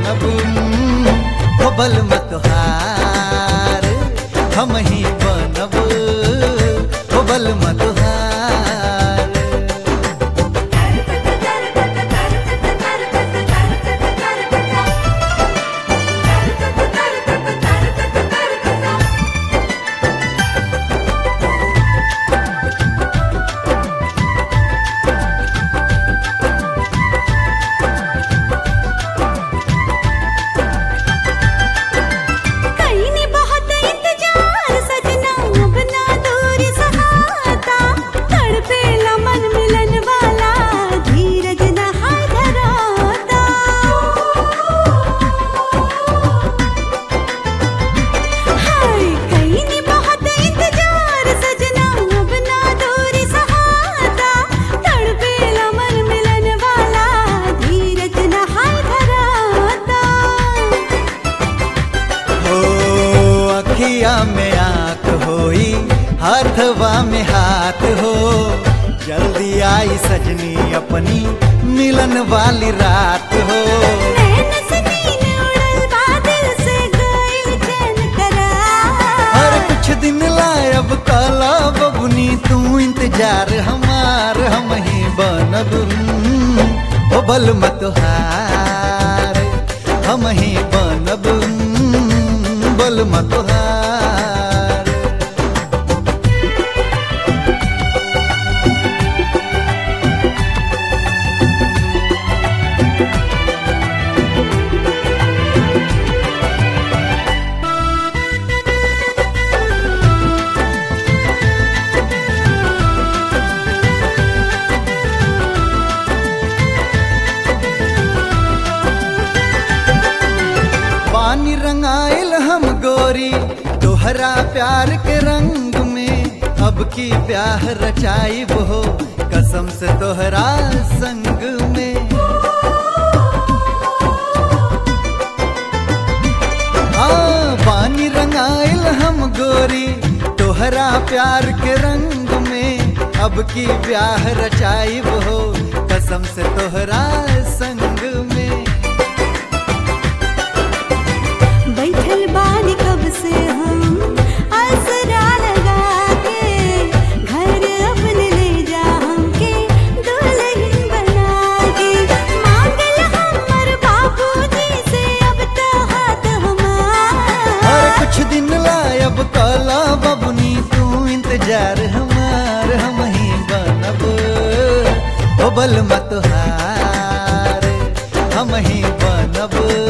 बनब हो बलम तोहार, हम ही बनब हो बलम तोहार। अखिया में आँख होई हाथवा में हाथ हो, जल्दी आई सजनी अपनी मिलन वाली रात हो। हर कुछ दिन लायब काला बबुनी तू इंतजार हमार, हम ही बनब ओ बलम तोहार, हम ही बनब बलम तोहार। पानी रंगाइल हम गोरी तोहरा प्यार के रंग में, अब की ब्याह रचाइब हो कसम से तोहरा संग में। पानी रंगाइल हम गोरी तोहरा प्यार के रंग में, अब की ब्याह रचाइब हो कसम से तोहरा संग में। बैठल बानी कब से हम आसरा लगा के, घर अपने ले जा हमके दुल्हन बना के। मांगल हमर बाबूजी से अब तो हाथ हमार, कुछ दिन लायब काला बबुनी तू इंतजार हमार, हम ही बनब ओ बलम तोहार, हम ही बनब